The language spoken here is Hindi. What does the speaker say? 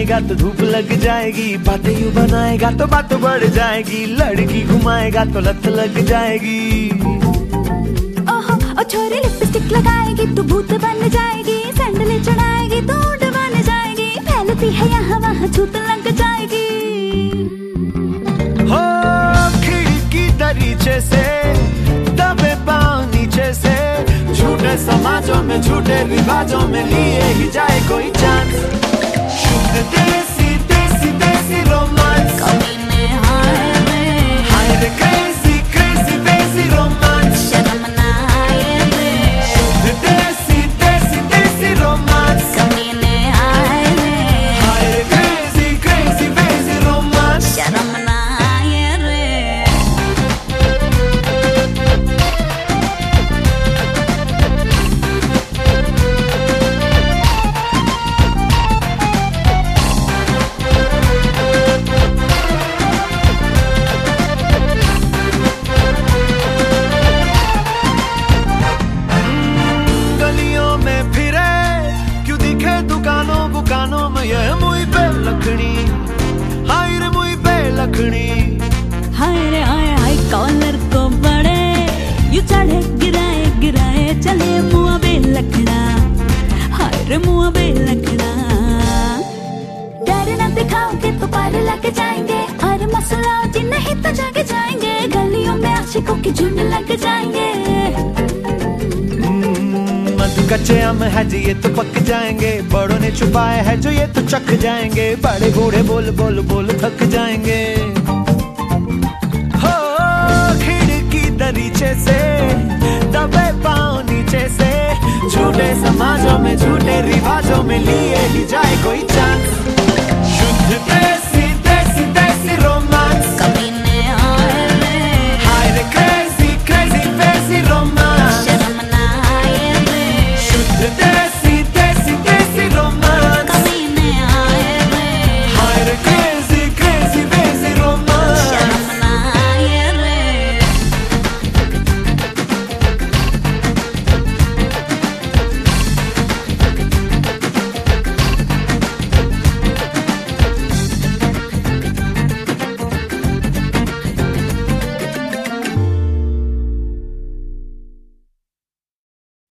जलाएगा तो धूप लग जाएगी, बातें यूं बनाएगा तो बात बढ़ जाएगी, लड़की घुमाएगा तो लत लग जाएगी। ओहो ओ छोरी लिपस्टिक लगाएगी तो भूत बन जाएगी, सैंडल चढ़ाएगी तो ऊंट बन जाएगी, फैलती है यहाँ वहाँ छूत लग जाएगी। हो खिड़की दरीचे से दबे पाँव नीचे से, झूठे समाजों में झूठे रिवाजों में लिए ही जाए कोई चांस। शुद्ध देसी देसी देसी रोमांस, कमीने हाय रे क्रेजी क्रेजी देसी रोमांस, शर्म ना आए रे। शुद्ध देसी देसी देसी रोमांस, कमीने हाय रे क्रेजी क्रेजी देसी रोमांस, शर्म ना आए रे। गलियों में फिरे क्यों दिखे दुकानों बुकानों में, ये मुई पे लखनी, हाय रे मुई पे लखनी। हाय रे हाय हाय कॉलर को बड़े यू चढ़े गिराए गिराए चले मुआ बे लखड़ा, हाय रे मुआ बे लखड़ा। डर न दिखाओगे तो पार लग जाएंगे, और मसला जी नहीं तो जाके जाएंगे, गलियों में आशिकों की झुंड लग जाएंगे। कच्चे आम है जी ये तो पक जाएंगे, बड़ों ने छुपाया है जो ये तो चख जाएंगे, बड़े बूढ़े बोल बोल बोल थक जाएंगे। हो खिड़की दरीचे से दबे पाँव नीचे से, झूठे समाजों में झूठे रिवाजों में लिए ही जाए कोई